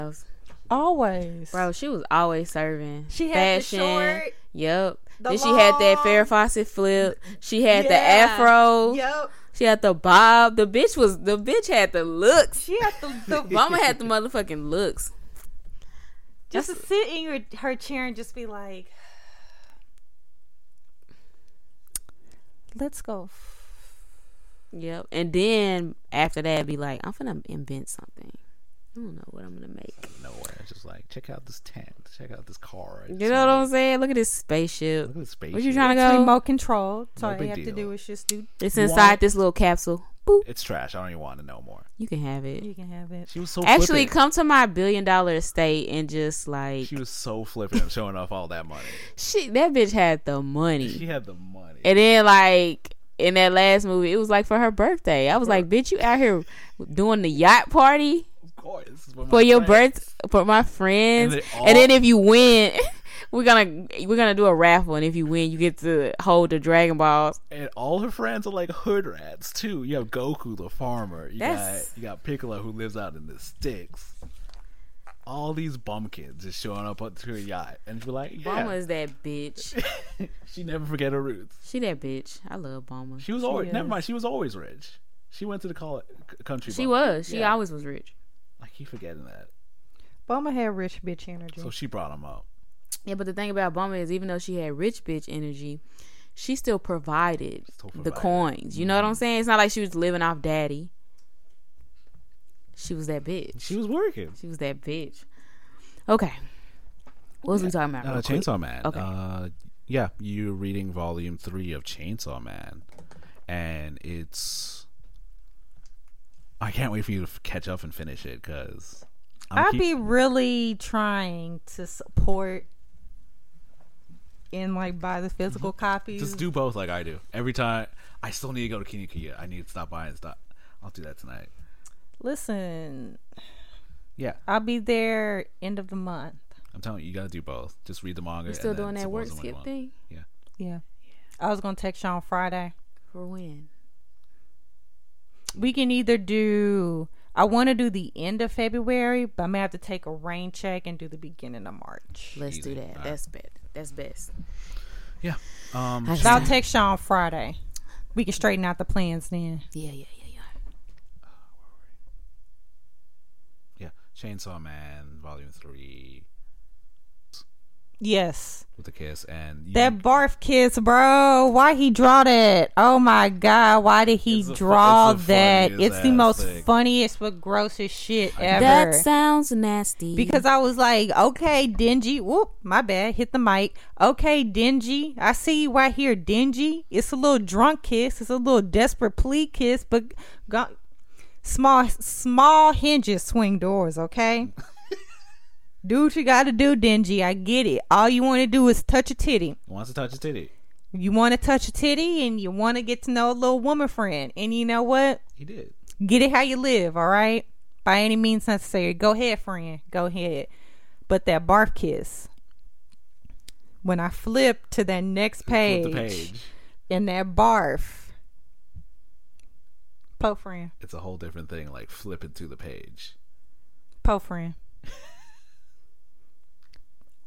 Always. Bro, she was always serving. She had fashion. the short. Yep. Then she long. had that Farrah Fawcett flip. She had the afro. Yep. She had the bob. The bitch had the looks. She had the Mama had the motherfucking looks. Just to sit in her chair and just be like, let's go. Yep. And then after that, be like, I'm finna invent something. I don't know what I'm gonna make. Nowhere. It's just like, check out this tent. Check out this car. You know what I'm saying? Look at this spaceship. Look at this spaceship. Where you trying to It's go? remote controlled. So No all you big have to deal. do is just do. It's inside this little capsule. Boop. It's trash. I don't even want to know more. You can have it. You can have it. She was so Actually, flippant. come to my $1 billion estate and just like She was so flippant, showing off all that money. that bitch had the money. She had the money. And then like in that last movie, it was like for her birthday. I was like, bitch, you out here doing the yacht party Of course. for your birth for my friends. And And then if you win, we're gonna do a raffle, and if you win, you get to hold the Dragon Balls. And all her friends are like hood rats too. You have Goku the farmer. You got Piccolo who lives out in the sticks. All these bum kids just showing up to a yacht, and you're like, yeah. Bulma is that bitch. She never forget her roots. She that bitch. I love Bulma. She was always never mind. She was always rich. She went to the country. She bum. was. She Yeah. always was rich. I keep forgetting that. Bulma had rich bitch energy. So she brought him up. Yeah, but the thing about Bulma is, even though she had rich bitch energy, she still provided the coins. You know what I'm saying? It's not like she was living off daddy. She was that bitch. She was working. She was that bitch. Okay. What was we talking about? real quick? Chainsaw Man. Okay. Yeah, you're reading volume 3 of Chainsaw Man, and I can't wait for you to catch up and finish it, because I'd be really trying to support and like buy the physical copies. Just do both like I do. Every time I still need to go to Kinokuniya. I need to stop by and stop. I'll do that tonight. Listen, Yeah, I'll be there end of the month. I'm telling you, you gotta do both. Just read the manga. You still and then doing that support work someone you skip want. thing? Yeah. Yeah. I was gonna text you on Friday. For when? We can either do. I want to do the end of February, but I may have to take a rain check and do the beginning of March. Let's Easy. do that. All That's best. That's best. Yeah. So I'll text you on Friday. We can straighten out the plans then. Yeah. Yeah. Chainsaw Man, volume 3, Yes. with a kiss, and That barf kiss, bro. Why he draw that? Oh my god, why did he draw it's the that? funniest It's the ass most thing. funniest but grossest shit ever. That sounds nasty. Because I was like, okay, Dingy. Whoop, my bad. Hit the mic. Okay, Dingy. I see you right here, Dingy. It's a little drunk kiss. It's a little desperate plea kiss, but small hinges swing doors, okay? Do what you gotta do, Dingy. I get it. All you want to do is touch a titty. wants to touch a titty. You want to touch a titty and you want to get to know a little woman friend. And you know what? He did. Get it how you live, all right? By any means necessary. Go ahead, friend. Go ahead. But that barf kiss, when I flip to that next Flip page, the page. and that barf, po friend. It's a whole different thing. Like flipping through the page. Po friend.